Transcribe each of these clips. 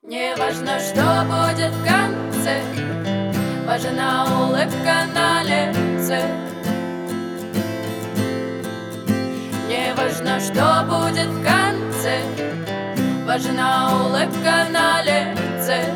Не важно, что будет в конце, важна улыбка на лице. Не важно, что будет в конце, важна улыбка на лице.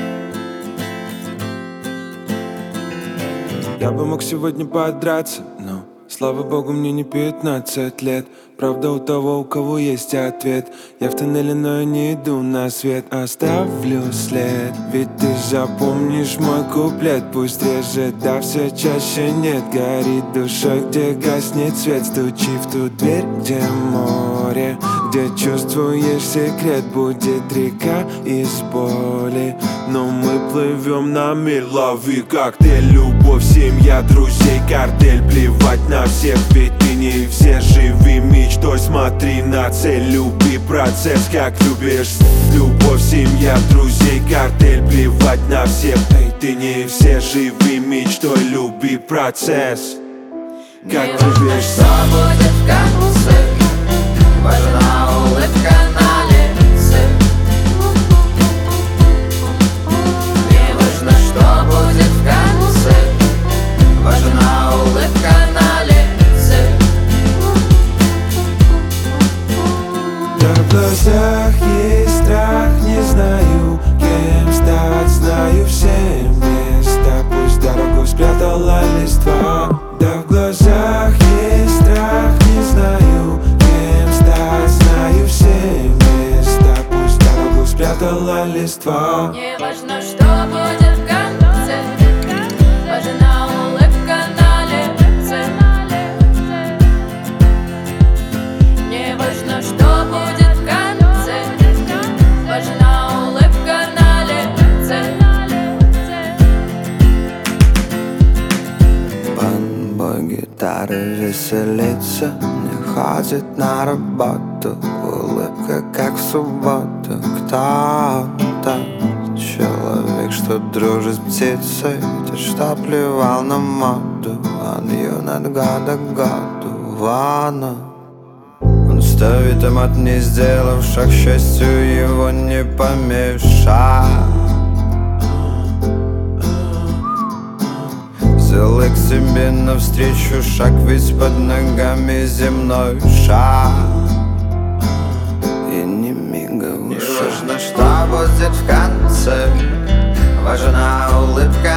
Я бы мог сегодня подраться, но, слава богу, мне не 15 лет. Правда у того, у кого есть ответ. Я в тоннеле, но я не иду на свет. Оставлю след, ведь ты запомнишь мой куплет. Пусть реже, да все чаще нет. Горит душа, где гаснет свет. Стучи в ту дверь, где море, где чувствуешь секрет. Будет река из боли, но мы плывем на миль. Лови коктейль, любовь, семья, друзей, картель. Плевать на всех, ведь ты не все. Живи мечтой, смотри на цель. Люби процесс, как любишь. Любовь, семья, друзей, картель. Плевать на всех, эй, ты не все. Живи мечтой, люби процесс, как любишь. Что будет в конце, важна улыбка на лице. Не важно, что будет в конце, важна улыбка на лице. Да в глазах есть страх, не знаю, кем стать. Знаю все места, пусть дорогу спрятала листва. Да в глазах есть страх, не знаю, кем стать. Знаю все места, пусть дорогу спрятала листва. Не важно, что будет в конце, важна улыбка на лице. Не важно, что будет в конце, важна улыбка на лице. Бой гитары веселится, не ходит на работу. Улыбка, как в субботу. Кто-то человек, что дружит с птицей, те, что плевал на моду. Он юн от года к году. Ванна, он ставит томат, не сделав шаг, к счастью его не помешать. Сделай к себе навстречу шаг, ведь под ногами земной шар. И не мигай в ушах. Не важно, что будет в конце, важна улыбка